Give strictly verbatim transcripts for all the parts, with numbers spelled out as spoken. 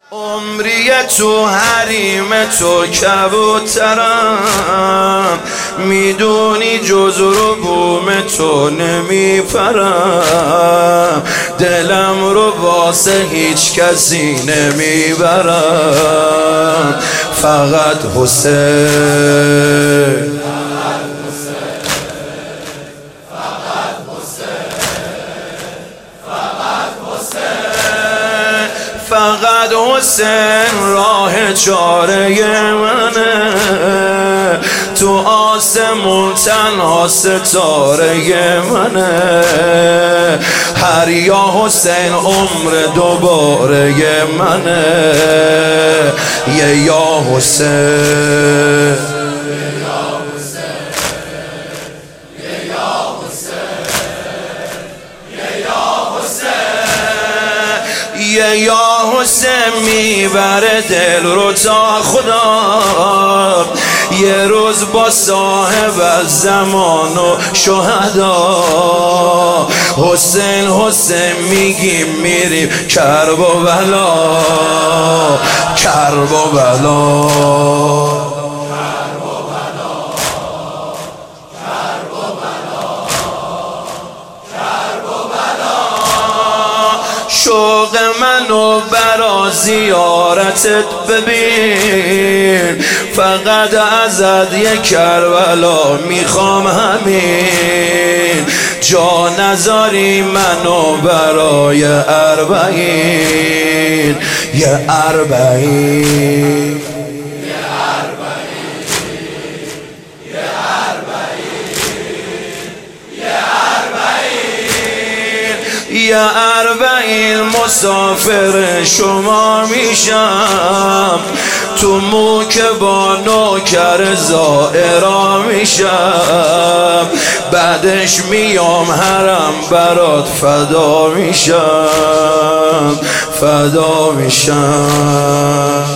عمری تو حریم تو کبوترم، میدونی جز رو بوم تو نمیپرم، دلم رو واسه هیچ کسی نمیبرم، فقط حسین. فقط حسین راه چاره منه، تو آسمون تنها ستاره منه، هر یا حسین عمر دوباره منه، یه یا حسین. یه یا حسین میبره دل رو تا خدا، یه روز با صاحب از زمان و شهدا، حسین حسین میگیم میریم کرب و بلا، کرب و بلا. شوق منو برا زیارتت ببین، فقط ازت یک کربلا میخوام همین، جا نذاری منو برای اربعین، یه اربعین. یه اربعین مسافر شما میشم، تو موک با نوکر زائرا میشم، بعدش میام حرم برات فدا میشم، فدا میشم.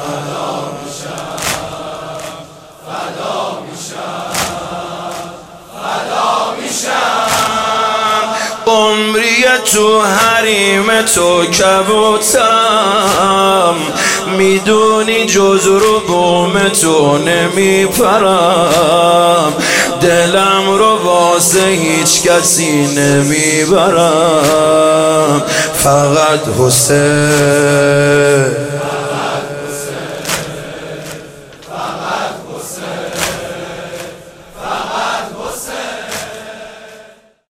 عمری تو حریم تو کبوترم، میدونی جز رو بوم تو نمیپرم، دلم رو واسه هیچ کسی نمیبرم، فقط حسین.